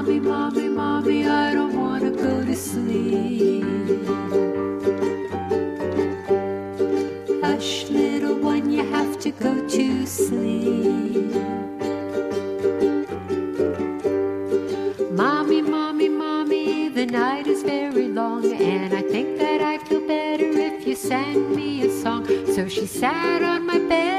Mommy, mommy, mommy, I don't want to go to sleep. Hush, little one, you have to go to sleep. Mommy, mommy, mommy, the night is very long, and I think that I feel better if you sang me a song. So she sat on my bed